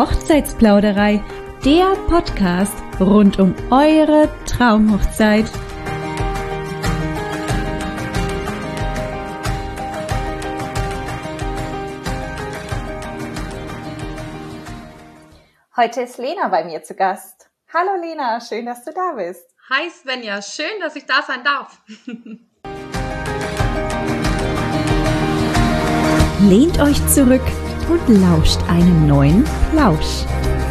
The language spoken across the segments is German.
Hochzeitsplauderei, der Podcast rund um eure Traumhochzeit. Heute ist Lena bei mir zu Gast. Hallo Lena, schön, dass du da bist. Hi Svenja, schön, dass ich da sein darf. Lehnt euch zurück und lauscht einem neuen Plausch.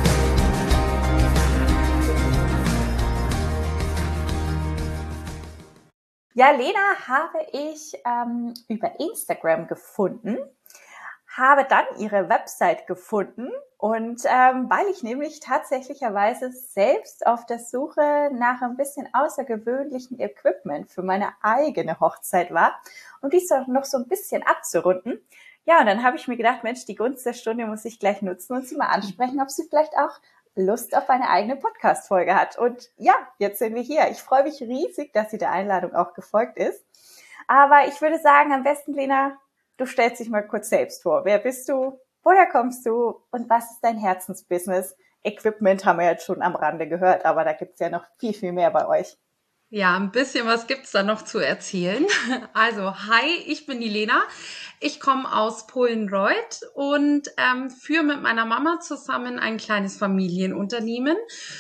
Ja, Lena habe ich über Instagram gefunden, habe dann ihre Website gefunden und weil ich nämlich tatsächlicherweise selbst auf der Suche nach ein bisschen außergewöhnlichen Equipment für meine eigene Hochzeit war, um dies auch noch so ein bisschen abzurunden. Ja, und dann habe ich mir gedacht, Mensch, die Gunst der Stunde muss ich gleich nutzen und sie mal ansprechen, ob sie vielleicht auch Lust auf eine eigene Podcast-Folge hat. Und ja, jetzt sind wir hier. Ich freue mich riesig, dass sie der Einladung auch gefolgt ist. Aber ich würde sagen, am besten, Lena, du stellst dich mal kurz selbst vor. Wer bist du? Woher kommst du? Und was ist dein Herzensbusiness? Equipment haben wir jetzt schon am Rande gehört, aber da gibt's ja noch viel, viel mehr bei euch. Ja, ein bisschen was gibt's da noch zu erzählen. Also, hi, ich bin die Lena. Ich komme aus Polenreuth und führe mit meiner Mama zusammen ein kleines Familienunternehmen.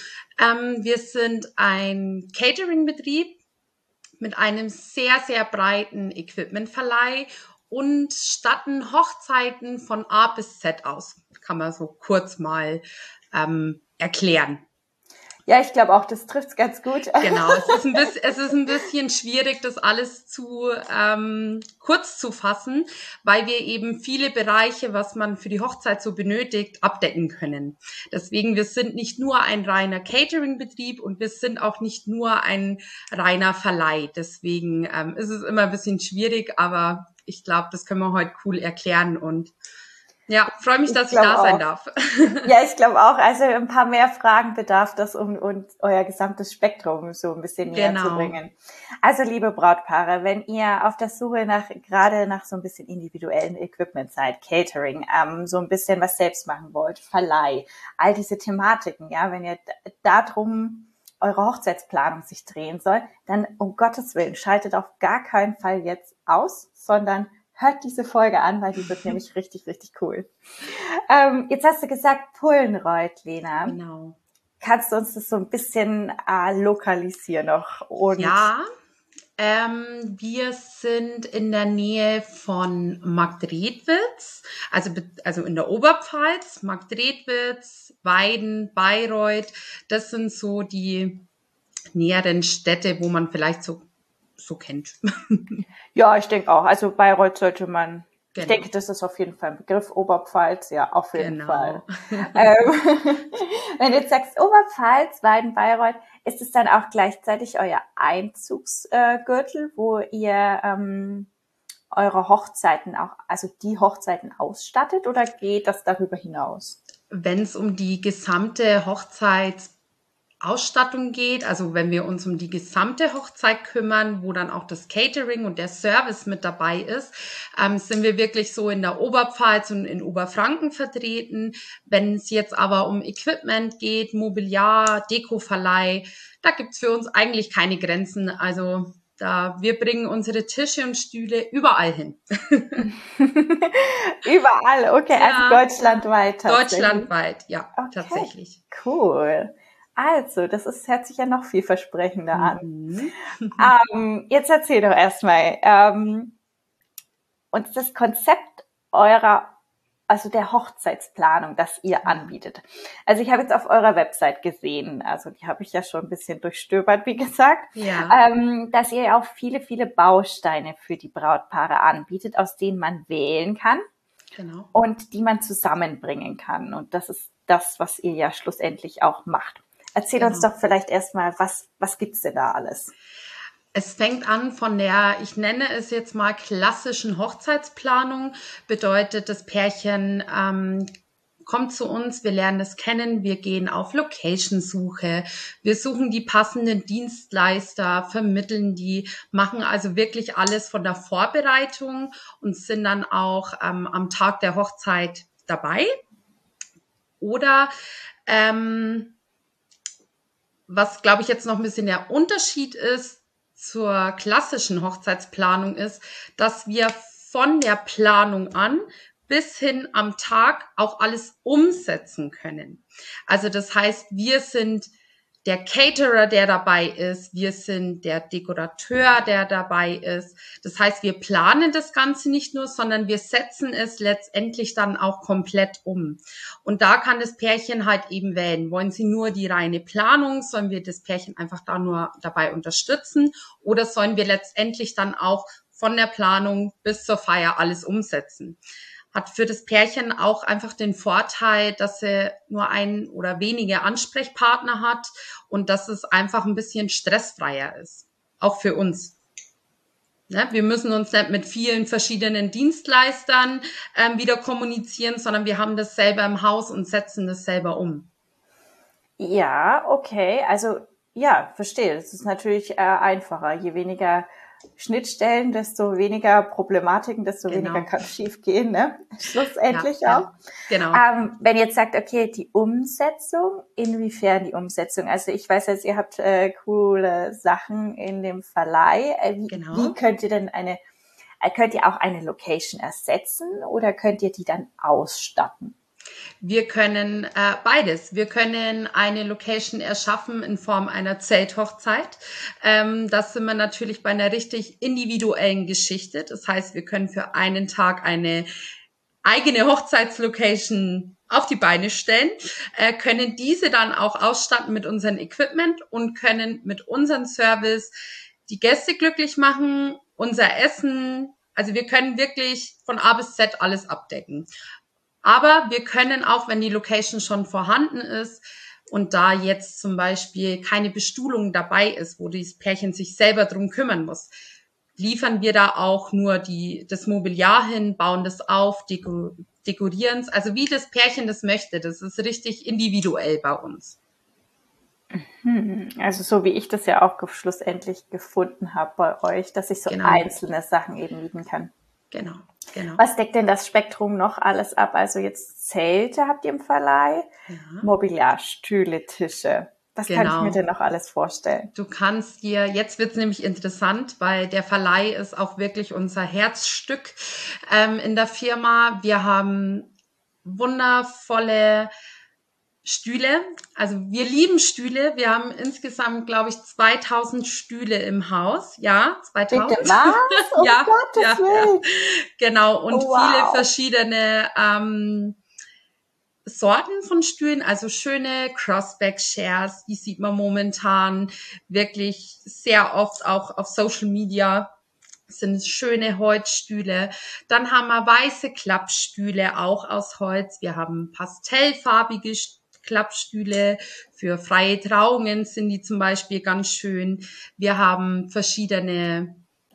Wir sind ein Catering-Betrieb mit einem sehr, sehr breiten Equipmentverleih und statten Hochzeiten von A bis Z aus. Kann man so kurz mal erklären. Ja, ich glaube auch, das trifft's ganz gut. Genau, es ist ein bisschen schwierig, das alles zu kurz zu fassen, weil wir eben viele Bereiche, was man für die Hochzeit so benötigt, abdecken können. Deswegen, wir sind nicht nur ein reiner Catering-Betrieb und wir sind auch nicht nur ein reiner Verleih. Deswegen ist es immer ein bisschen schwierig, aber ich glaube, das können wir heute cool erklären und ja, freue mich, dass ich da sein darf. Ja, ich glaube auch. Also ein paar mehr Fragen bedarf das, um euer gesamtes Spektrum so ein bisschen näher zu bringen. Also liebe Brautpaare, wenn ihr auf der Suche gerade nach so ein bisschen individuellen Equipment seid, Catering, so ein bisschen was selbst machen wollt, Verleih, all diese Thematiken, ja, wenn ihr darum eure Hochzeitsplanung sich drehen soll, dann um Gottes Willen schaltet auf gar keinen Fall jetzt aus, sondern hört diese Folge an, weil die wird nämlich richtig, richtig cool. Jetzt hast du gesagt Polenreuth, Lena. Genau. Kannst du uns das so ein bisschen lokalisieren noch? Und ja, wir sind in der Nähe von Marktredwitz, also in der Oberpfalz, Marktredwitz, Weiden, Bayreuth. Das sind so die näheren Städte, wo man vielleicht so kennt. Ja, ich denke auch. Also Bayreuth sollte man, Genau. Ich denke, das ist auf jeden Fall ein Begriff. Oberpfalz, ja, auf jeden Fall. Wenn du jetzt sagst Oberpfalz, Weiden, Bayreuth, ist es dann auch gleichzeitig euer Einzugsgürtel, wo ihr eure Hochzeiten auch, also die Hochzeiten ausstattet, oder geht das darüber hinaus? Wenn es um die gesamte Hochzeitsausstattung geht, also wenn wir uns um die gesamte Hochzeit kümmern, wo dann auch das Catering und der Service mit dabei ist, sind wir wirklich so in der Oberpfalz und in Oberfranken vertreten. Wenn es jetzt aber um Equipment geht, Mobiliar, Dekoverleih, da gibt's für uns eigentlich keine Grenzen. Also wir bringen unsere Tische und Stühle überall hin. Überall, okay, ja, also deutschlandweit tatsächlich. Deutschlandweit, ja, okay. Tatsächlich. Cool. Also, hört sich ja noch vielversprechender an. Jetzt erzähl doch erstmal, und das Konzept der Hochzeitsplanung, das ihr anbietet. Also ich habe jetzt auf eurer Website gesehen, also die habe ich ja schon ein bisschen durchstöbert, wie gesagt, ja. Dass ihr auch viele, viele Bausteine für die Brautpaare anbietet, aus denen man wählen kann. Genau. Und die man zusammenbringen kann. Und das ist das, was ihr ja schlussendlich auch macht. Erzähl uns doch vielleicht erstmal, was gibt's denn da alles? Es fängt an von der, ich nenne es jetzt mal klassischen Hochzeitsplanung, bedeutet das Pärchen kommt zu uns, wir lernen es kennen, wir gehen auf Location-Suche, wir suchen die passenden Dienstleister, vermitteln die, machen also wirklich alles von der Vorbereitung und sind dann auch am Tag der Hochzeit dabei. Oder was, glaube ich, jetzt noch ein bisschen der Unterschied ist zur klassischen Hochzeitsplanung ist, dass wir von der Planung an bis hin am Tag auch alles umsetzen können. Also das heißt, wir sind der Caterer, der dabei ist, wir sind der Dekorateur, der dabei ist. Das heißt, wir planen das Ganze nicht nur, sondern wir setzen es letztendlich dann auch komplett um. Und da kann das Pärchen halt eben wählen. Wollen sie nur die reine Planung? Sollen wir das Pärchen einfach da nur dabei unterstützen? Oder sollen wir letztendlich dann auch von der Planung bis zur Feier alles umsetzen? Hat für das Pärchen auch einfach den Vorteil, dass sie nur ein oder wenige Ansprechpartner hat und dass es einfach ein bisschen stressfreier ist. Auch für uns. Ne? Wir müssen uns nicht mit vielen verschiedenen Dienstleistern wieder kommunizieren, sondern wir haben das selber im Haus und setzen das selber um. Ja, okay. Also, ja, verstehe. Das ist natürlich einfacher. Je weniger Schnittstellen, desto weniger Problematiken, desto weniger kann schief gehen, ne? Schlussendlich auch. Ja, genau. Wenn ihr jetzt sagt, okay, die Umsetzung, inwiefern die Umsetzung? Also ich weiß jetzt, ihr habt coole Sachen in dem Verleih. Wie könnt ihr denn könnt ihr auch eine Location ersetzen oder könnt ihr die dann ausstatten? Wir können beides. Wir können eine Location erschaffen in Form einer Zelthochzeit. Das sind wir natürlich bei einer richtig individuellen Geschichte. Das heißt, wir können für einen Tag eine eigene Hochzeitslocation auf die Beine stellen, können diese dann auch ausstatten mit unserem Equipment und können mit unserem Service die Gäste glücklich machen, unser Essen. Also wir können wirklich von A bis Z alles abdecken. Aber wir können auch, wenn die Location schon vorhanden ist und da jetzt zum Beispiel keine Bestuhlung dabei ist, wo das Pärchen sich selber drum kümmern muss, liefern wir da auch nur das Mobiliar hin, bauen das auf, dekorieren es. Also wie das Pärchen das möchte, das ist richtig individuell bei uns. Also so wie ich das ja auch schlussendlich gefunden habe bei euch, dass ich so einzelne Sachen eben mieten kann. Genau. Was deckt denn das Spektrum noch alles ab? Also jetzt Zelte habt ihr im Verleih, Mobiliar, Stühle, Tische. Was kann ich mir denn noch alles vorstellen? Du kannst dir, jetzt wird's nämlich interessant, weil der Verleih ist auch wirklich unser Herzstück in der Firma. Wir haben wundervolle Stühle. Also wir lieben Stühle. Wir haben insgesamt, glaube ich, 2000 Stühle im Haus. Ja, 2000. Bitte was? Oh ja, Gottes Willen. Genau. Und viele verschiedene Sorten von Stühlen, also schöne Crossback-Shares, die sieht man momentan wirklich sehr oft auch auf Social Media. Das sind schöne Holzstühle. Dann haben wir weiße Klappstühle, auch aus Holz. Wir haben pastellfarbige Klappstühle. Für freie Trauungen sind die zum Beispiel ganz schön. Wir haben verschiedene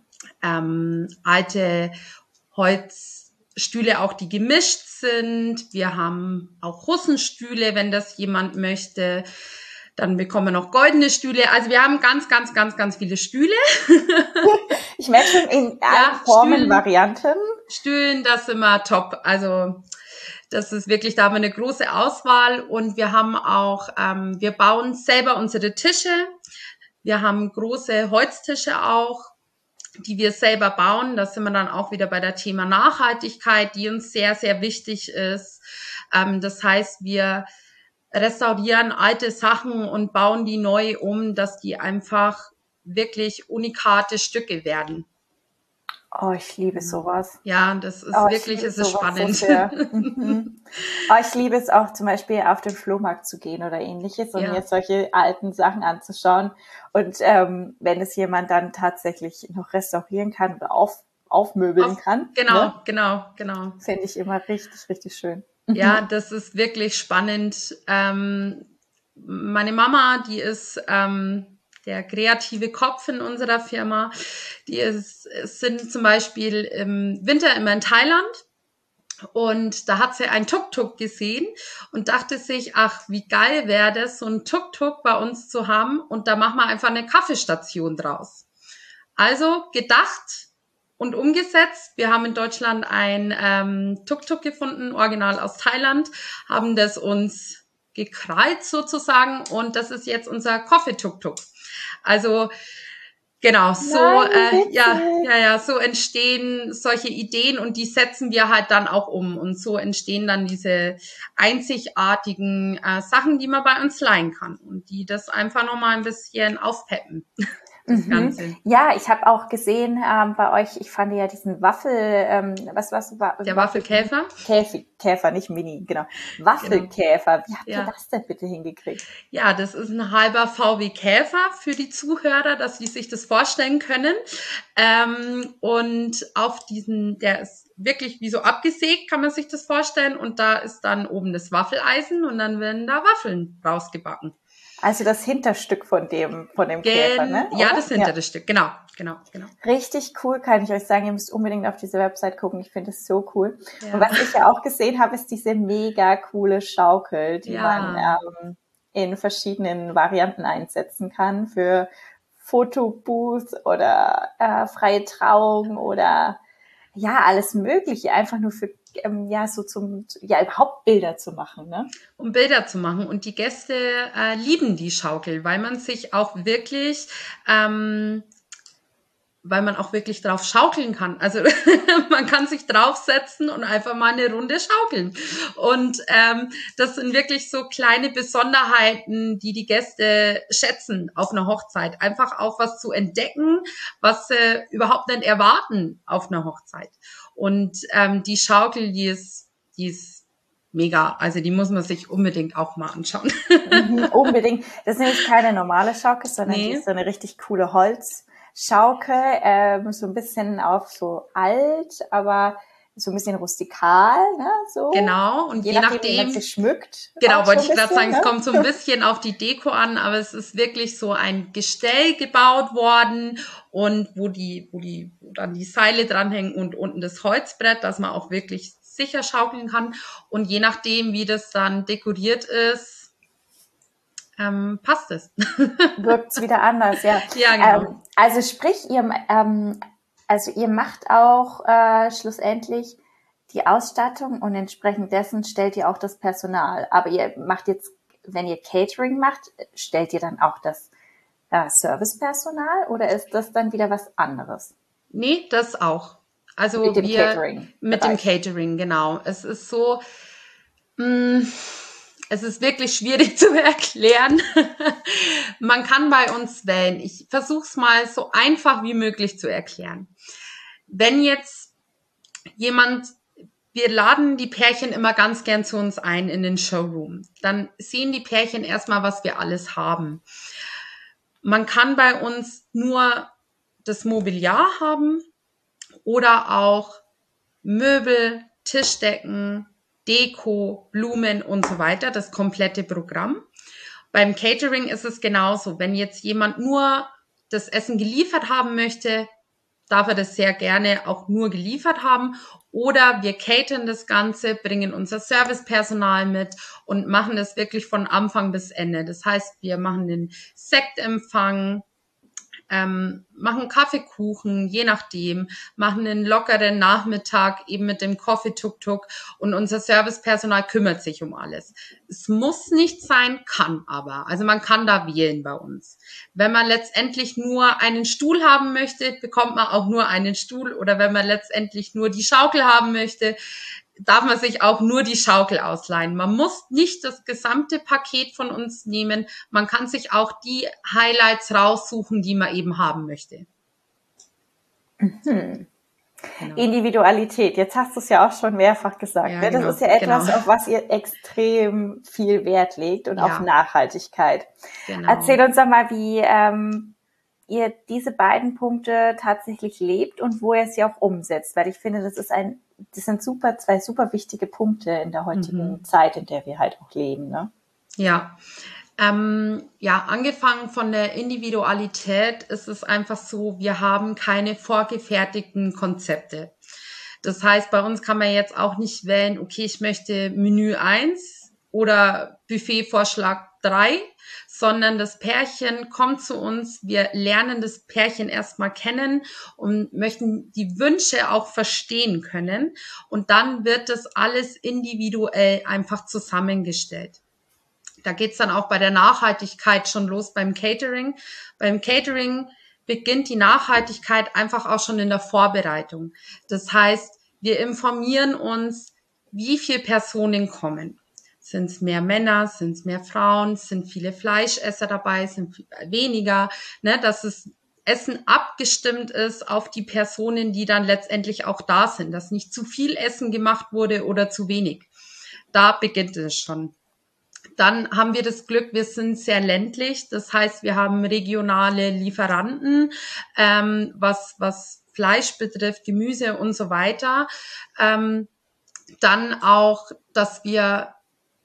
alte Holzstühle, auch die gemischt sind. Wir haben auch Russenstühle, wenn das jemand möchte. Dann bekommen wir noch goldene Stühle. Also wir haben ganz, ganz, ganz, ganz viele Stühle. Ich merke schon in allen Formen, Varianten. Stühlen, das sind wir top. Also das ist wirklich, da haben wir eine große Auswahl. Und wir haben auch, wir bauen selber unsere Tische. Wir haben große Holztische auch, die wir selber bauen. Da sind wir dann auch wieder bei der Thema Nachhaltigkeit, die uns sehr, sehr wichtig ist. Das heißt, wir restaurieren alte Sachen und bauen die neu um, dass die einfach wirklich unikate Stücke werden. Oh, ich liebe sowas. Ja, das ist wirklich, es ist spannend. So ich liebe es auch zum Beispiel auf den Flohmarkt zu gehen oder ähnliches und mir solche alten Sachen anzuschauen. Und wenn es jemand dann tatsächlich noch restaurieren kann oder aufmöbeln kann. Genau. Finde ich immer richtig, richtig schön. Ja, das ist wirklich spannend. Meine Mama, die ist der kreative Kopf in unserer Firma. Sind zum Beispiel im Winter immer in Thailand. Und da hat sie ein Tuk-Tuk gesehen und dachte sich, ach, wie geil wäre das, so ein Tuk-Tuk bei uns zu haben. Und da machen wir einfach eine Kaffeestation draus. Also gedacht, und umgesetzt. Wir haben in Deutschland ein Tuk-Tuk gefunden, original aus Thailand, haben das uns gekrallt sozusagen und das ist jetzt unser Coffee-Tuk-Tuk. Also genau, so so entstehen solche Ideen und die setzen wir halt dann auch um und so entstehen dann diese einzigartigen Sachen, die man bei uns leihen kann und die das einfach nochmal ein bisschen aufpeppen. Das Ganze. Ja, ich habe auch gesehen bei euch, ich fand ja diesen Waffel, der Waffelkäfer? Käfer, nicht Mini, genau. Waffelkäfer. Wie habt ihr das denn bitte hingekriegt? Ja, das ist ein halber VW Käfer für die Zuhörer, dass sie sich das vorstellen können. Und auf diesen, der ist wirklich wie so abgesägt, kann man sich das vorstellen. Und da ist dann oben das Waffeleisen und dann werden da Waffeln rausgebacken. Also das Hinterstück von dem Käfer, ne? Oder? Ja, das hintere Stück, genau. Richtig cool, kann ich euch sagen. Ihr müsst unbedingt auf diese Website gucken. Ich finde es so cool. Ja. Und was ich ja auch gesehen habe, ist diese mega coole Schaukel, die man in verschiedenen Varianten einsetzen kann für Fotobooth oder freie Trauung oder alles Mögliche. Einfach nur für überhaupt Bilder zu machen, ne? Um Bilder zu machen. Und die Gäste lieben die Schaukel, weil man sich auch wirklich, drauf schaukeln kann. Also man kann sich draufsetzen und einfach mal eine Runde schaukeln. Und das sind wirklich so kleine Besonderheiten, die Gäste schätzen auf einer Hochzeit. Einfach auch was zu entdecken, was sie überhaupt nicht erwarten auf einer Hochzeit. Und die Schaukel, die ist mega. Also die muss man sich unbedingt auch mal anschauen. Unbedingt. Das ist nämlich keine normale Schaukel, sondern die ist so eine richtig coole Holzschaukel. So ein bisschen auch so alt, aber so ein bisschen rustikal, ne? So. Genau. Und je nachdem wie man sich schmückt. Genau, wollte ich gerade sagen, es kommt so ein bisschen auf die Deko an, aber es ist wirklich so ein Gestell gebaut worden und wo dann die Seile dranhängen und unten das Holzbrett, dass man auch wirklich sicher schaukeln kann. Und je nachdem, wie das dann dekoriert ist, passt es. Wirkt's wieder anders, ja. Ja, genau. Also sprich, ihr macht auch schlussendlich die Ausstattung und entsprechend dessen stellt ihr auch das Personal. Aber ihr macht jetzt, wenn ihr Catering macht, stellt ihr dann auch das Servicepersonal oder ist das dann wieder was anderes? Nee, das auch. Also mit dem Catering. Mit dem Catering, genau. Es ist so, es ist wirklich schwierig zu erklären. Man kann bei uns wählen. Ich versuche es mal so einfach wie möglich zu erklären. Wenn jetzt wir laden die Pärchen immer ganz gern zu uns ein in den Showroom. Dann sehen die Pärchen erstmal, was wir alles haben. Man kann bei uns nur das Mobiliar haben oder auch Möbel, Tischdecken, Deko, Blumen und so weiter, das komplette Programm. Beim Catering ist es genauso. Wenn jetzt jemand nur das Essen geliefert haben möchte, darf er das sehr gerne auch nur geliefert haben. Oder wir catern das Ganze, bringen unser Servicepersonal mit und machen das wirklich von Anfang bis Ende. Das heißt, wir machen den Sektempfang, machen Kaffeekuchen, je nachdem, machen einen lockeren Nachmittag eben mit dem Coffee-Tuk-Tuk und unser Servicepersonal kümmert sich um alles. Es muss nicht sein, kann aber. Also man kann da wählen bei uns. Wenn man letztendlich nur einen Stuhl haben möchte, bekommt man auch nur einen Stuhl oder wenn man letztendlich nur die Schaukel haben möchte, darf man sich auch nur die Schaukel ausleihen. Man muss nicht das gesamte Paket von uns nehmen. Man kann sich auch die Highlights raussuchen, die man eben haben möchte. Genau. Individualität. Jetzt hast du es ja auch schon mehrfach gesagt. Ja, genau, das ist ja etwas, auf was ihr extrem viel Wert legt und auf Nachhaltigkeit. Genau. Erzähl uns doch mal, wie ihr diese beiden Punkte tatsächlich lebt und wo ihr sie auch umsetzt. Weil ich finde, das sind zwei super wichtige Punkte in der heutigen Zeit, in der wir halt auch leben, ne? Ja. Angefangen von der Individualität ist es einfach so, wir haben keine vorgefertigten Konzepte. Das heißt, bei uns kann man jetzt auch nicht wählen, okay, ich möchte Menü 1 oder Buffetvorschlag 3, sondern das Pärchen kommt zu uns, wir lernen das Pärchen erstmal kennen und möchten die Wünsche auch verstehen können. Und dann wird das alles individuell einfach zusammengestellt. Da geht's dann auch bei der Nachhaltigkeit schon los beim Catering. Beim Catering beginnt die Nachhaltigkeit einfach auch schon in der Vorbereitung. Das heißt, wir informieren uns, wie viele Personen kommen. Sind es mehr Männer, sind es mehr Frauen, sind viele Fleischesser dabei, sind weniger, ne, dass das Essen abgestimmt ist auf die Personen, die dann letztendlich auch da sind, dass nicht zu viel Essen gemacht wurde oder zu wenig. Da beginnt es schon. Dann haben wir das Glück, wir sind sehr ländlich. Das heißt, wir haben regionale Lieferanten, was Fleisch betrifft, Gemüse und so weiter. Dann auch, dass wir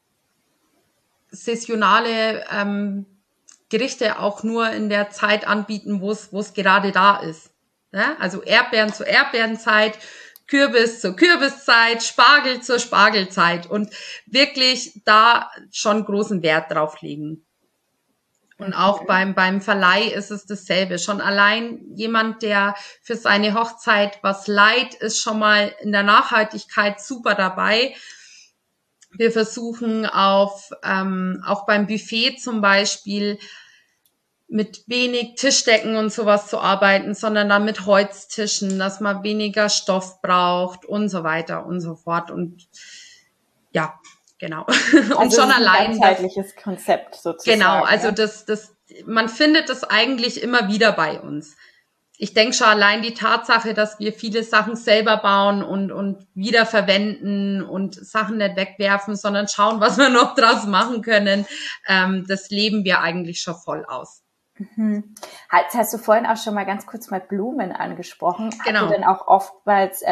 saisonale Gerichte auch nur in der Zeit anbieten, wo es gerade da ist. Ja? Also Erdbeeren zur Erdbeerenzeit, Kürbis zur Kürbiszeit, Spargel zur Spargelzeit und wirklich da schon großen Wert drauf legen. Und auch beim Verleih ist es dasselbe. Schon allein jemand, der für seine Hochzeit was leiht, ist schon mal in der Nachhaltigkeit super dabei. Wir versuchen auch beim Buffet zum Beispiel mit wenig Tischdecken und sowas zu arbeiten, sondern dann mit Holztischen, dass man weniger Stoff braucht und so weiter und so fort. Und ja, genau. Und also schon es ist allein ein ganzheitliches Konzept sozusagen. Genau, also ja? man findet das eigentlich immer wieder bei uns. Ich denke schon allein die Tatsache, dass wir viele Sachen selber bauen und wiederverwenden und Sachen nicht wegwerfen, sondern schauen, was wir noch draus machen können, das leben wir eigentlich schon voll aus. Mhm. Hast du vorhin auch schon mal ganz kurz mal Blumen angesprochen? Genau. Habt ihr denn auch oftmals,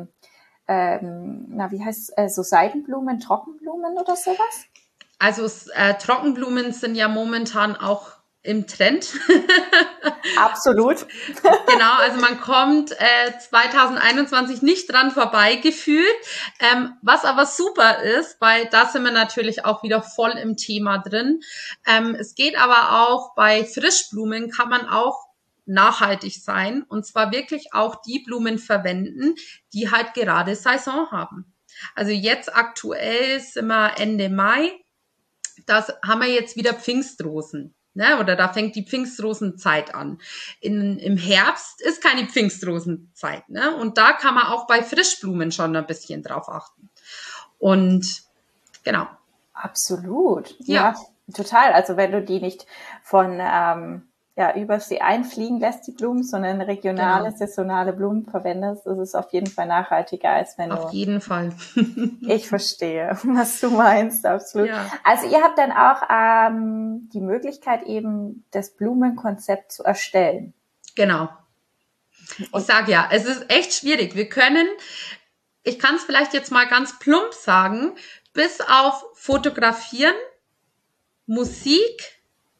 wie heißt so Seidenblumen, Trockenblumen oder sowas? Also Trockenblumen sind ja momentan auch im Trend. Absolut. Genau, also man kommt 2021 nicht dran vorbei gefühlt. Was aber super ist, weil da sind wir natürlich auch wieder voll im Thema drin. Es geht aber auch bei Frischblumen, kann man auch nachhaltig sein und zwar wirklich auch die Blumen verwenden, die halt gerade Saison haben. Also jetzt aktuell sind wir Ende Mai. Das haben wir jetzt wieder Pfingstrosen, ne? Oder da fängt die Pfingstrosenzeit an. Im Herbst ist keine Pfingstrosenzeit, ne? Und da kann man auch bei Frischblumen schon ein bisschen drauf achten. Und genau. Absolut. Ja, total. Also wenn du die nicht von Übersee einfliegen lässt, die Blumen, sondern regionale, saisonale Blumen verwendest, ist es auf jeden Fall nachhaltiger, als wenn du... Auf jeden Fall. Ich verstehe, was du meinst, absolut. Ja. Also ihr habt dann auch die Möglichkeit eben, das Blumenkonzept zu erstellen. Genau. Ich sage ja, es ist echt schwierig. Ich kann es vielleicht jetzt mal ganz plump sagen, bis auf Fotografieren, Musik,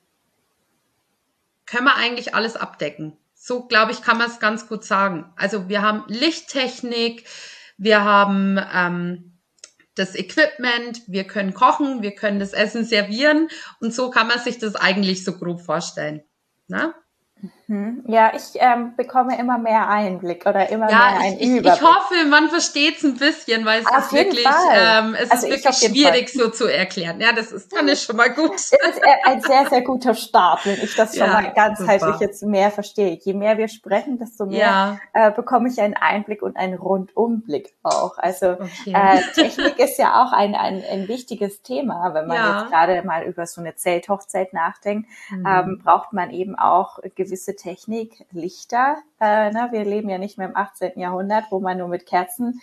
können wir eigentlich alles abdecken. So, glaube ich, kann man es ganz gut sagen. Also wir haben Lichttechnik, wir haben das Equipment, wir können kochen, wir können das Essen servieren und so kann man sich das eigentlich so grob vorstellen. Ne? Ja, ich bekomme immer mehr Einblick oder immer mehr einen Überblick. Ich hoffe, man versteht es ein bisschen, weil es ist wirklich, ist wirklich schwierig so zu erklären. Ja, das ist dann schon mal gut. Es ist ein sehr, sehr guter Start, wenn ich das schon mal ganzheitlich jetzt mehr verstehe. Je mehr wir sprechen, desto mehr bekomme ich einen Einblick und einen Rundumblick auch. Also Technik ist ja auch ein wichtiges Thema, wenn man jetzt gerade mal über so eine Zelthochzeit nachdenkt, braucht man eben auch gewisse Technik, Lichter. Wir leben ja nicht mehr im 18. Jahrhundert, wo man nur mit Kerzen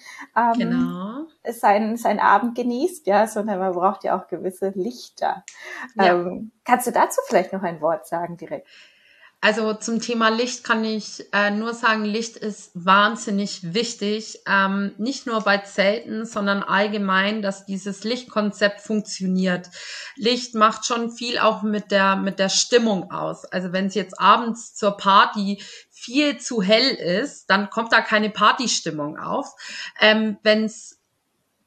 seinen Abend genießt, sondern man braucht ja auch gewisse Lichter. Ja. Kannst du dazu vielleicht noch ein Wort sagen direkt? Also zum Thema Licht kann ich nur sagen, Licht ist wahnsinnig wichtig, nicht nur bei Zelten, sondern allgemein, dass dieses Lichtkonzept funktioniert. Licht macht schon viel auch mit der Stimmung aus. Also wenn es jetzt abends zur Party viel zu hell ist, dann kommt da keine Partystimmung auf. Wenn es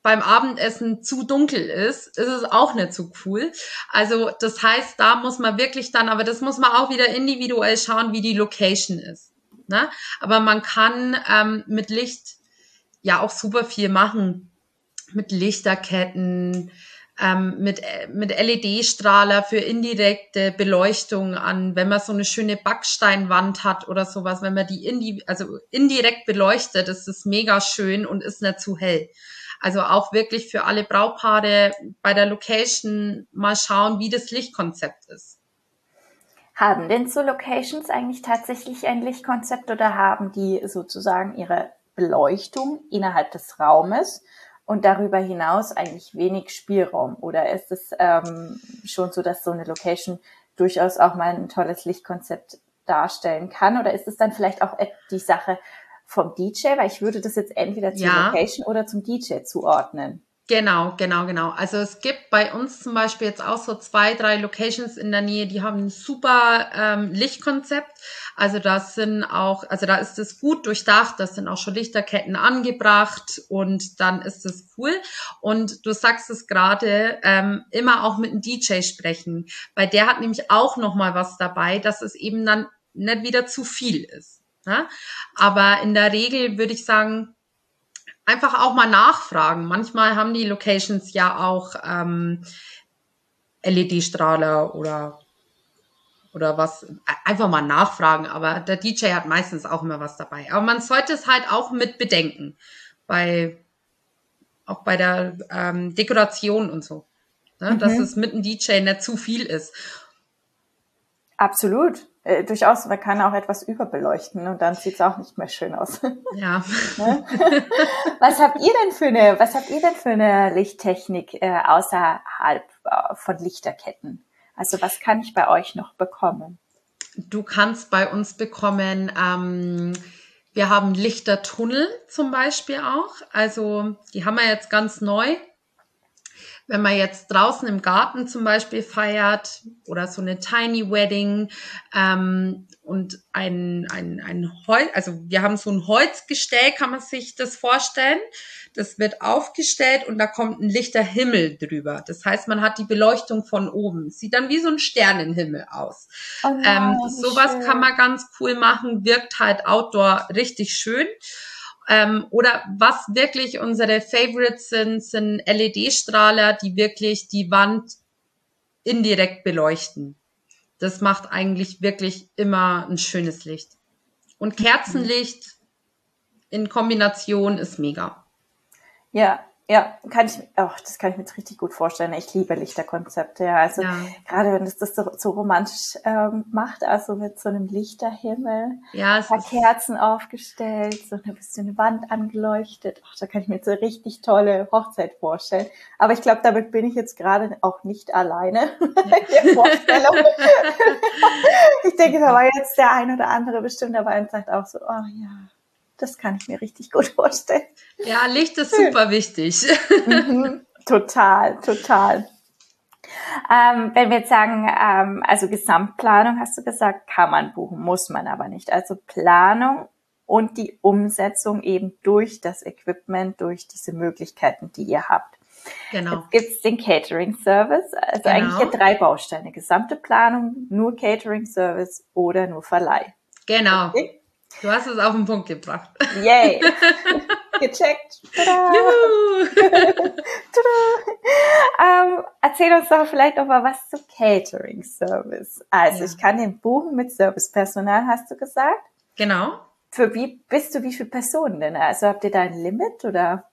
beim Abendessen zu dunkel ist es auch nicht so cool. Also das heißt, da muss man wirklich dann, aber das muss man auch wieder individuell schauen, wie die Location ist. Ne? Aber man kann mit Licht ja auch super viel machen. Mit Lichterketten, mit LED-Strahler für indirekte Beleuchtung an, wenn man so eine schöne Backsteinwand hat oder sowas, wenn man die indirekt beleuchtet, ist es mega schön und ist nicht zu hell. Also auch wirklich für alle Brautpaare bei der Location mal schauen, wie das Lichtkonzept ist. Haben denn so Locations eigentlich tatsächlich ein Lichtkonzept oder haben die sozusagen ihre Beleuchtung innerhalb des Raumes und darüber hinaus eigentlich wenig Spielraum? Oder ist es schon so, dass so eine Location durchaus auch mal ein tolles Lichtkonzept darstellen kann? Oder ist es dann vielleicht auch die Sache vom DJ? Weil ich würde das jetzt entweder zur Location oder zum DJ zuordnen. Genau. Also es gibt bei uns zum Beispiel jetzt auch so 2, 3 Locations in der Nähe, die haben ein super Lichtkonzept. Also da ist es gut durchdacht, da sind auch schon Lichterketten angebracht und dann ist es cool. Und du sagst es gerade, immer auch mit dem DJ sprechen, weil der hat nämlich auch nochmal was dabei, dass es eben dann nicht wieder zu viel ist. Ne? Aber in der Regel würde ich sagen, einfach auch mal nachfragen. Manchmal haben die Locations ja auch LED-Strahler oder was. Einfach mal nachfragen. Aber der DJ hat meistens auch immer was dabei. Aber man sollte es halt auch mit bedenken. Auch bei der Dekoration und so. Ne? Dass es mit dem DJ nicht zu viel ist. Absolut. Durchaus, man kann auch etwas überbeleuchten und dann sieht es auch nicht mehr schön aus. Ja. Was habt ihr denn für eine Lichttechnik außerhalb von Lichterketten? Also was kann ich bei euch noch bekommen? Du kannst bei uns bekommen, wir haben Lichtertunnel zum Beispiel auch. Also die haben wir jetzt ganz neu. Wenn man jetzt draußen im Garten zum Beispiel feiert oder so eine Tiny Wedding und also wir haben so ein Holzgestell, kann man sich das vorstellen. Das wird aufgestellt und da kommt ein lichter Himmel drüber. Das heißt, man hat die Beleuchtung von oben. Sieht dann wie so ein Sternenhimmel aus. Oh nein, sowas kann man ganz cool machen, wirkt halt outdoor richtig schön. Oder was wirklich unsere Favorites sind LED-Strahler, die wirklich die Wand indirekt beleuchten. Das macht eigentlich wirklich immer ein schönes Licht. Und Kerzenlicht in Kombination ist mega. Ja, das kann ich mir jetzt richtig gut vorstellen. Ich liebe Lichterkonzepte, ja. Also gerade wenn es das so romantisch macht, also mit so einem Lichterhimmel, ein paar Kerzen aufgestellt, so ein bisschen eine Wand angeleuchtet. Da kann ich mir jetzt eine richtig tolle Hochzeit vorstellen. Aber ich glaube, damit bin ich jetzt gerade auch nicht alleine in der Vorstellung. Ich denke, da war jetzt der ein oder andere bestimmt dabei und sagt auch so, oh ja. Das kann ich mir richtig gut vorstellen. Ja, Licht ist super wichtig. Total. Wenn wir jetzt sagen, also Gesamtplanung, hast du gesagt, kann man buchen, muss man aber nicht. Also Planung und die Umsetzung eben durch das Equipment, durch diese Möglichkeiten, die ihr habt. Genau. Jetzt gibt es den Catering-Service, also eigentlich hier 3 Bausteine. Gesamte Planung, nur Catering-Service oder nur Verleih. Genau. Okay? Du hast es auf den Punkt gebracht. Yay. Gecheckt. Tada. Tada. Erzähl uns doch vielleicht noch mal was zum Catering-Service. Also ich kann den buchen mit Servicepersonal, hast du gesagt? Genau. Wie viele Personen denn? Also habt ihr da ein Limit oder?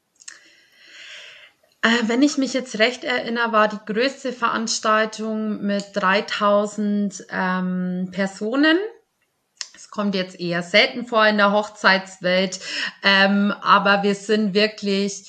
Wenn ich mich jetzt recht erinnere, war die größte Veranstaltung mit 3000 Personen. Kommt jetzt eher selten vor in der Hochzeitswelt, aber wir sind wirklich,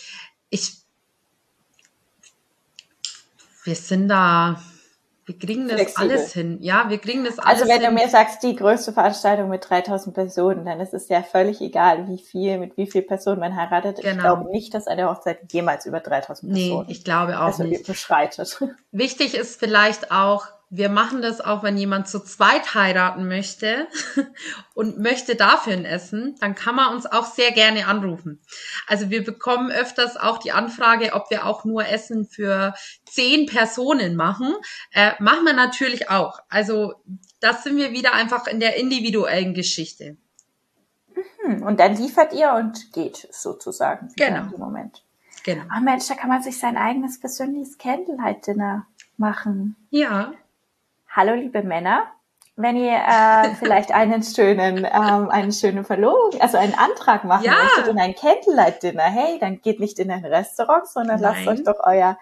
wir kriegen das flexibel. Alles hin. Ja, wir kriegen das alles hin. Also wenn du mir sagst, die größte Veranstaltung mit 3000 Personen, dann ist es ja völlig egal, mit wie viel Personen man heiratet. Genau. Ich glaube nicht, dass eine Hochzeit jemals über 3000 Personen ich glaube auch nicht. Beschreitet. Wichtig ist vielleicht auch, wir machen das auch, wenn jemand zu zweit heiraten möchte und möchte dafür ein Essen, dann kann man uns auch sehr gerne anrufen. Also wir bekommen öfters auch die Anfrage, ob wir auch nur Essen für 10 Personen machen. Machen wir natürlich auch. Also das sind wir wieder einfach in der individuellen Geschichte. Und dann liefert ihr und geht sozusagen wieder Genau. in dem Moment. Genau. Ach Mensch, da kann man sich sein eigenes persönliches Candlelight-Dinner machen. Ja. Hallo liebe Männer, wenn ihr vielleicht einen schönen Verlobung, also einen Antrag machen möchtet und ein Candlelight-Dinner, hey, dann geht nicht in ein Restaurant, sondern lasst euch doch euer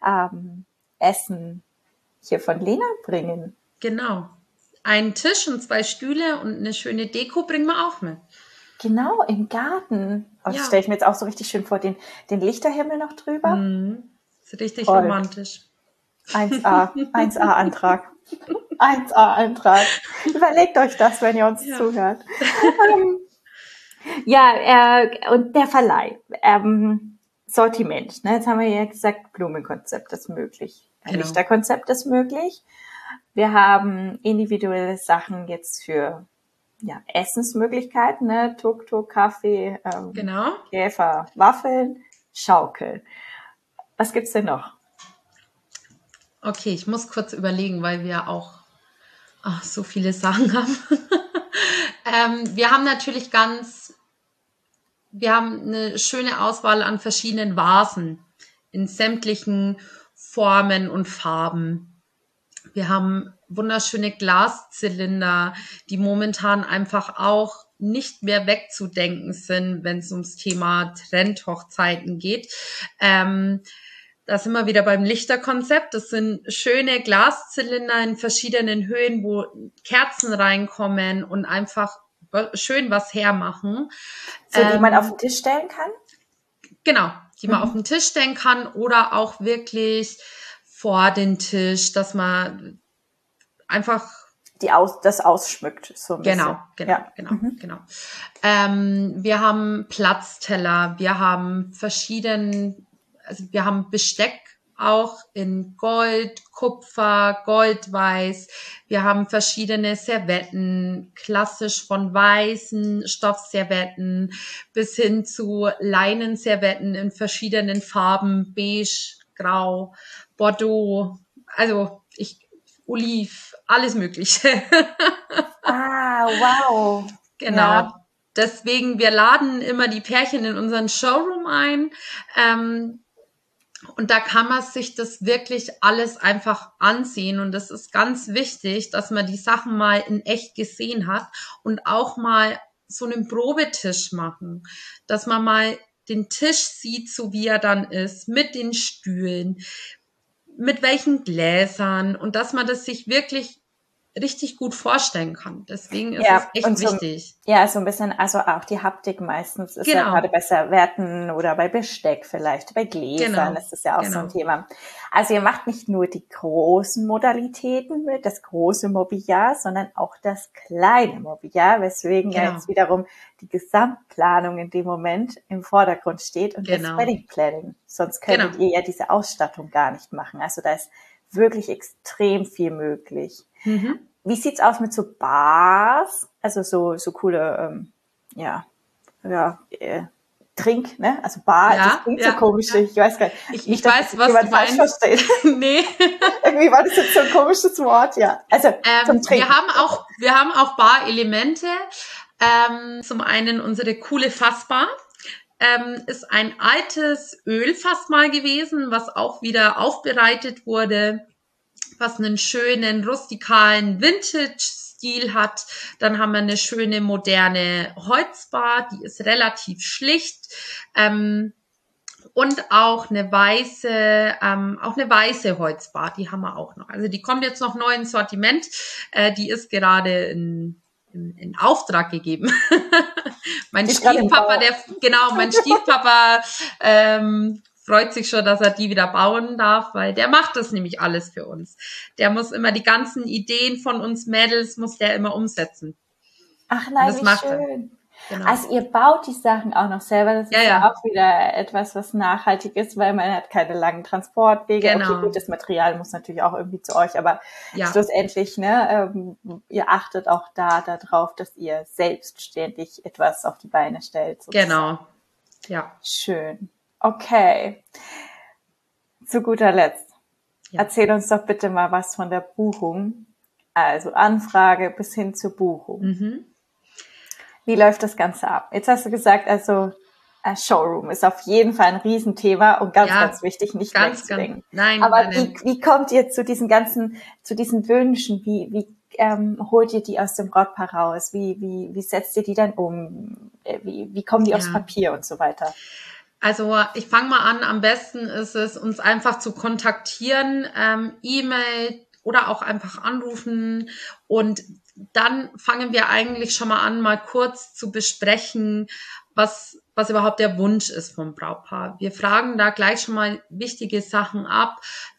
Essen hier von Lena bringen. Genau. Einen Tisch und 2 Stühle und eine schöne Deko bringen wir auch mit. Genau, im Garten. Und das stelle ich mir jetzt auch so richtig schön vor, den Lichterhimmel noch drüber. Ist richtig romantisch. 1A-Antrag. 1A-Antrag. Überlegt euch das, wenn ihr uns zuhört. Und der Verleih. Sortiment. Ne? Jetzt haben wir ja gesagt, Blumenkonzept ist möglich. Genau. Lichterkonzept ist möglich. Wir haben individuelle Sachen jetzt für Essensmöglichkeiten, ne? Tuk-Tuk, Kaffee, Käfer, Waffeln, Schaukel. Was gibt's denn noch? Okay, ich muss kurz überlegen, weil wir auch so viele Sachen haben. Wir haben natürlich wir haben eine schöne Auswahl an verschiedenen Vasen in sämtlichen Formen und Farben. Wir haben wunderschöne Glaszylinder, die momentan einfach auch nicht mehr wegzudenken sind, wenn es ums Thema Trendhochzeiten geht. Da sind wir wieder beim Lichterkonzept. Das sind schöne Glaszylinder in verschiedenen Höhen, wo Kerzen reinkommen und einfach schön was hermachen. So, die man auf den Tisch stellen kann? Genau, die man auf den Tisch stellen kann oder auch wirklich vor den Tisch, dass man einfach das ausschmückt so ein bisschen. Genau. Wir haben Platzteller, wir haben wir haben Besteck auch in Gold, Kupfer, Goldweiß. Wir haben verschiedene Servetten, klassisch von weißen Stoffservetten bis hin zu Leinenservetten in verschiedenen Farben, beige, grau, Bordeaux, also Oliv, alles Mögliche. Wow. Genau. Ja. Deswegen, wir laden immer die Pärchen in unseren Showroom ein. Und da kann man sich das wirklich alles einfach ansehen. Und das ist ganz wichtig, dass man die Sachen mal in echt gesehen hat und auch mal so einen Probetisch machen, dass man mal den Tisch sieht, so wie er dann ist, mit den Stühlen, mit welchen Gläsern und dass man das sich wirklich richtig gut vorstellen kann. Deswegen ist es echt wichtig. Ja, so ein bisschen, also auch die Haptik meistens ist ja gerade bei Servetten oder bei Besteck vielleicht, bei Gläsern, das ist ja auch so ein Thema. Also ihr macht nicht nur die großen Modalitäten mit, das große Mobiliar, sondern auch das kleine Mobiliar, weswegen ja jetzt wiederum die Gesamtplanung in dem Moment im Vordergrund steht und das Wedding Planning. Sonst könntet ihr ja diese Ausstattung gar nicht machen. Also da ist wirklich extrem viel möglich. Wie sieht's aus mit so Bars? Also so coole, Trink, ne? Also Bar, das klingt so komisch. Ich weiß gar nicht. Ich weiß, was du meinst. Nee. Irgendwie war das jetzt so ein komisches Wort, ja. Also zum Trinken. Wir haben auch Bar-Elemente. Zum einen unsere coole Fassbar. Ist ein altes Ölfass mal gewesen, was auch wieder aufbereitet wurde, was einen schönen rustikalen Vintage-Stil hat. Dann haben wir eine schöne moderne Holzbar, die ist relativ schlicht. Und auch eine weiße Holzbar, die haben wir auch noch. Also die kommt jetzt noch neu ins Sortiment. Die ist gerade in Auftrag gegeben. Mein Stiefpapa freut sich schon, dass er die wieder bauen darf, weil der macht das nämlich alles für uns. Der muss immer die ganzen Ideen von uns Mädels, muss der immer umsetzen. Ach nein, wie schön. Genau. Also ihr baut die Sachen auch noch selber. Das ist ja auch wieder etwas, was nachhaltig ist, weil man hat keine langen Transportwege. Genau. Okay, gut, das Material muss natürlich auch irgendwie zu euch, aber schlussendlich, ne, ihr achtet auch darauf, dass ihr selbstständig etwas auf die Beine stellt. Sozusagen. Genau. Ja. Schön. Okay. Zu guter Letzt. Erzähl uns doch bitte mal was von der Buchung. Also Anfrage bis hin zur Buchung. Wie läuft das Ganze ab? Jetzt hast du gesagt, also Showroom ist auf jeden Fall ein Riesenthema und ganz wichtig, nicht wegzudenken. Aber wie kommt ihr zu diesen Wünschen? Wie holt ihr die aus dem Brautpaar raus? Wie setzt ihr die dann um? Wie kommen die aufs Papier und so weiter? Also ich fange mal an, am besten ist es, uns einfach zu kontaktieren, E-Mail oder auch einfach anrufen, und dann fangen wir eigentlich schon mal an, mal kurz zu besprechen, was überhaupt der Wunsch ist vom Brautpaar. Wir fragen da gleich schon mal wichtige Sachen ab,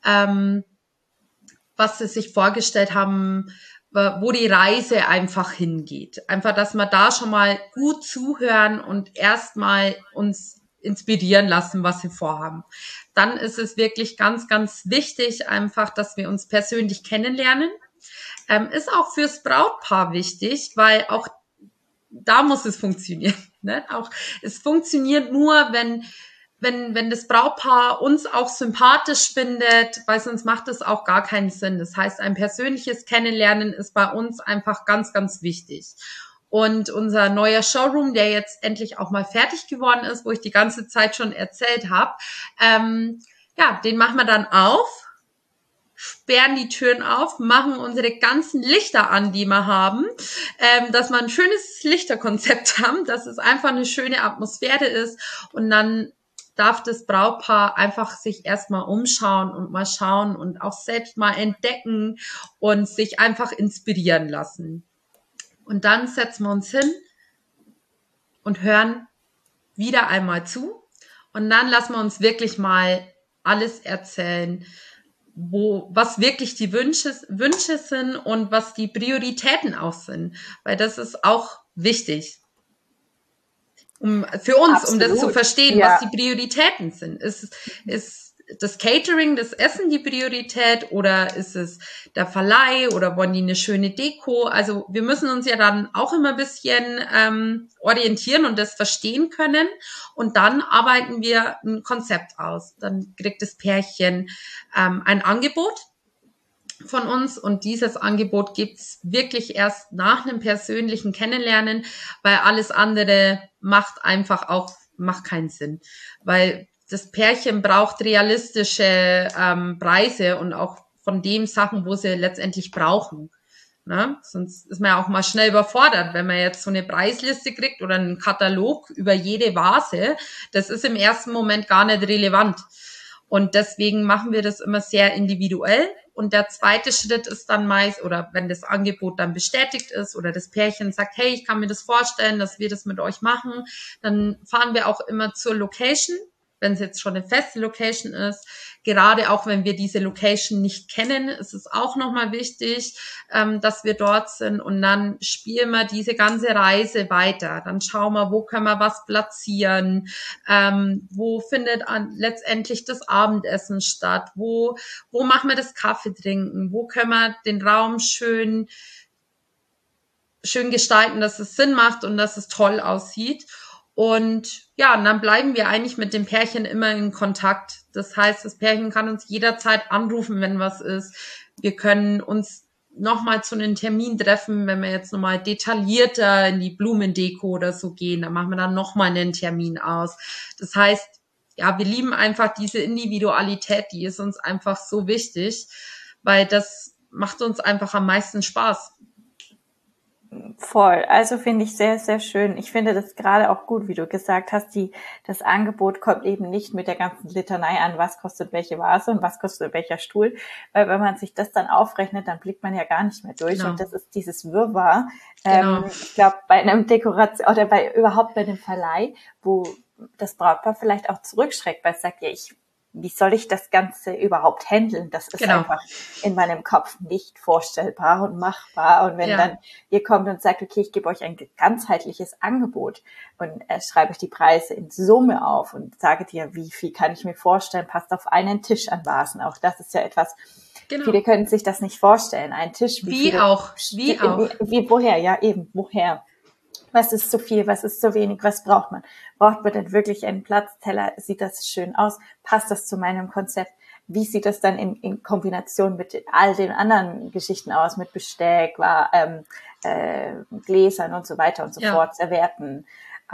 was sie sich vorgestellt haben, wo die Reise einfach hingeht. Einfach, dass wir da schon mal gut zuhören und erstmal uns inspirieren lassen, was sie vorhaben. Dann ist es wirklich ganz, ganz wichtig einfach, dass wir uns persönlich kennenlernen. Ist auch fürs Brautpaar wichtig, weil auch da muss es funktionieren. Ne? Auch es funktioniert nur, wenn das Brautpaar uns auch sympathisch findet, weil sonst macht es auch gar keinen Sinn. Das heißt, ein persönliches Kennenlernen ist bei uns einfach ganz, ganz wichtig. Und unser neuer Showroom, der jetzt endlich auch mal fertig geworden ist, wo ich die ganze Zeit schon erzählt habe, den machen wir dann auf, sperren die Türen auf, machen unsere ganzen Lichter an, die wir haben, dass wir ein schönes Lichterkonzept haben, dass es einfach eine schöne Atmosphäre ist, und dann darf das Brautpaar einfach sich erstmal umschauen und mal schauen und auch selbst mal entdecken und sich einfach inspirieren lassen. Und dann setzen wir uns hin und hören wieder einmal zu. Und dann lassen wir uns wirklich mal alles erzählen, was wirklich die Wünsche sind und was die Prioritäten auch sind. Weil das ist auch wichtig. Für uns, absolut, um das zu verstehen, was die Prioritäten sind. Ist das Catering, das Essen die Priorität, oder ist es der Verleih, oder wollen die eine schöne Deko? Also wir müssen uns ja dann auch immer ein bisschen orientieren und das verstehen können, und dann arbeiten wir ein Konzept aus. Dann kriegt das Pärchen ein Angebot von uns, und dieses Angebot gibt's wirklich erst nach einem persönlichen Kennenlernen, weil alles andere macht keinen Sinn, weil das Pärchen braucht realistische Preise und auch von den Sachen, wo sie letztendlich brauchen. Ne? Sonst ist man ja auch mal schnell überfordert, wenn man jetzt so eine Preisliste kriegt oder einen Katalog über jede Vase. Das ist im ersten Moment gar nicht relevant. Und deswegen machen wir das immer sehr individuell. Und der zweite Schritt ist dann meist, oder wenn das Angebot dann bestätigt ist oder das Pärchen sagt, hey, ich kann mir das vorstellen, dass wir das mit euch machen, dann fahren wir auch immer zur Location, wenn es jetzt schon eine feste Location ist. Gerade auch, wenn wir diese Location nicht kennen, ist es auch nochmal wichtig, dass wir dort sind, und dann spielen wir diese ganze Reise weiter. Dann schauen wir, wo können wir was platzieren, wo findet letztendlich das Abendessen statt, wo machen wir das Kaffee trinken, wo können wir den Raum schön gestalten, dass es Sinn macht und dass es toll aussieht. Und ja, und dann bleiben wir eigentlich mit dem Pärchen immer in Kontakt. Das heißt, das Pärchen kann uns jederzeit anrufen, wenn was ist. Wir können uns nochmal zu einem Termin treffen, wenn wir jetzt nochmal detaillierter in die Blumendeko oder so gehen. Dann machen wir dann nochmal einen Termin aus. Das heißt, ja, wir lieben einfach diese Individualität, die ist uns einfach so wichtig, weil das macht uns einfach am meisten Spaß. Voll. Also finde ich sehr, sehr schön. Ich finde das gerade auch gut, wie du gesagt hast, das Angebot kommt eben nicht mit der ganzen Litanei an, was kostet welche Vase und was kostet welcher Stuhl, weil wenn man sich das dann aufrechnet, dann blickt man ja gar nicht mehr durch. Genau. Und das ist dieses Wirrwarr. Genau. Ich glaube, bei einem Dekoration oder überhaupt bei einem Verleih, wo das Brautpaar vielleicht auch zurückschreckt, weil es sagt, ja, ich wie soll ich das Ganze überhaupt handeln? Das ist einfach in meinem Kopf nicht vorstellbar und machbar. Und wenn dann ihr kommt und sagt, okay, ich gebe euch ein ganzheitliches Angebot und schreibe euch die Preise in Summe auf und sage dir, wie viel kann ich mir vorstellen, passt auf einen Tisch an Vasen. Auch das ist ja etwas, viele können sich das nicht vorstellen. Ein Tisch, woher? Ja, eben, woher? Was ist zu viel, was ist zu wenig, was braucht man? Braucht man denn wirklich einen Platzteller? Sieht das schön aus? Passt das zu meinem Konzept? Wie sieht das dann in Kombination mit all den anderen Geschichten aus, mit Besteck, Gläsern und so weiter und so fort, Servietten?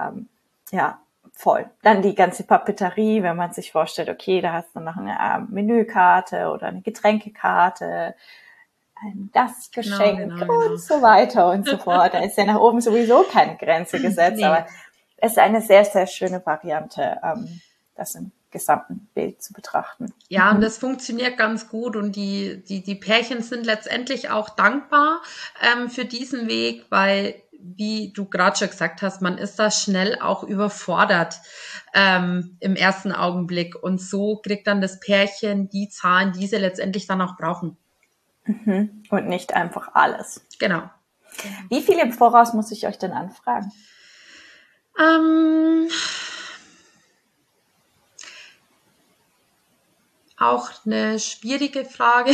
Voll. Dann die ganze Papeterie, wenn man sich vorstellt, okay, da hast du noch eine Menükarte oder eine Getränkekarte, ein Gastgeschenk und so weiter und so fort. Da ist ja nach oben sowieso keine Grenze gesetzt, aber es ist eine sehr, sehr schöne Variante, das im gesamten Bild zu betrachten. Ja, und das funktioniert ganz gut und die Pärchen sind letztendlich auch dankbar für diesen Weg, weil, wie du gerade schon gesagt hast, man ist da schnell auch überfordert im ersten Augenblick und so kriegt dann das Pärchen die Zahlen, die sie letztendlich dann auch brauchen. Und nicht einfach alles. Genau. Wie viel im Voraus muss ich euch denn anfragen? Auch eine schwierige Frage.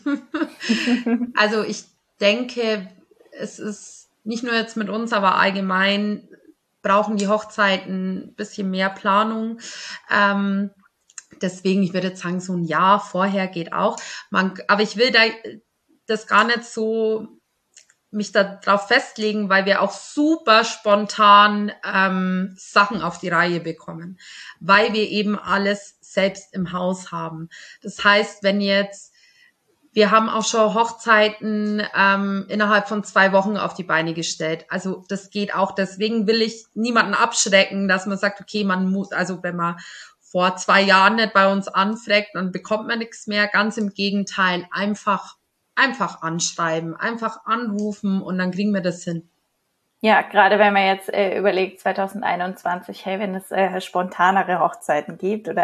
Also ich denke, es ist nicht nur jetzt mit uns, aber allgemein brauchen die Hochzeiten ein bisschen mehr Planung. Deswegen, ich würde jetzt sagen, so ein Jahr vorher geht auch. Aber ich will das gar nicht so mich da drauf festlegen, weil wir auch super spontan Sachen auf die Reihe bekommen, weil wir eben alles selbst im Haus haben. Das heißt, wir haben auch schon Hochzeiten innerhalb von 2 Wochen auf die Beine gestellt. Also das geht auch. Deswegen will ich niemanden abschrecken, dass man sagt, okay, man muss, also wenn man vor 2 Jahren nicht bei uns anfragt, dann bekommt man nichts mehr. Ganz im Gegenteil, einfach anschreiben, einfach anrufen und dann kriegen wir das hin. Ja, gerade wenn man jetzt überlegt, 2021, hey, wenn es spontanere Hochzeiten gibt oder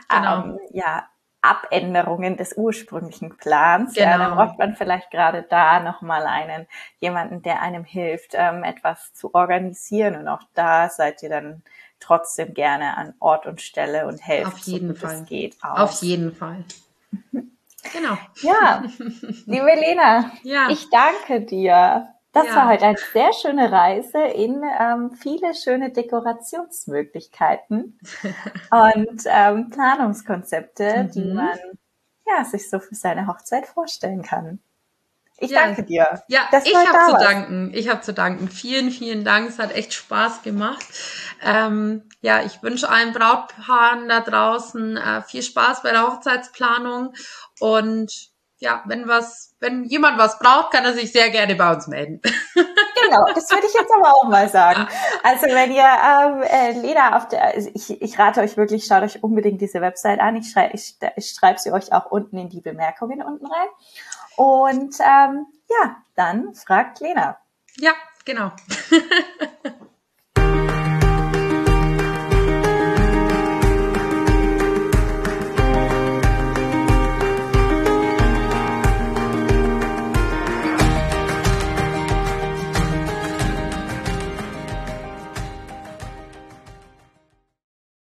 Abänderungen des ursprünglichen Plans, dann braucht man vielleicht gerade da nochmal jemanden, der einem hilft, etwas zu organisieren, und auch da seid ihr dann trotzdem gerne an Ort und Stelle und helft, auf jeden so gut Fall. es geht. Auf jeden Fall. Genau. Ja, liebe Lena, ich danke dir. Das war heute eine sehr schöne Reise in viele schöne Dekorationsmöglichkeiten und Planungskonzepte, die man sich so für seine Hochzeit vorstellen kann. Ich danke dir. Ja, ich habe zu danken. Ich habe zu danken. Vielen, vielen Dank. Es hat echt Spaß gemacht. Ich wünsche allen Brautpaaren da draußen viel Spaß bei der Hochzeitsplanung. Und ja, wenn jemand was braucht, kann er sich sehr gerne bei uns melden. Genau, das würde ich jetzt aber auch mal sagen. Also wenn ihr Lena ich rate euch wirklich, schaut euch unbedingt diese Website an. Ich schreibe sie euch auch unten in die Bemerkungen unten rein. Und dann fragt Lena. Ja, genau.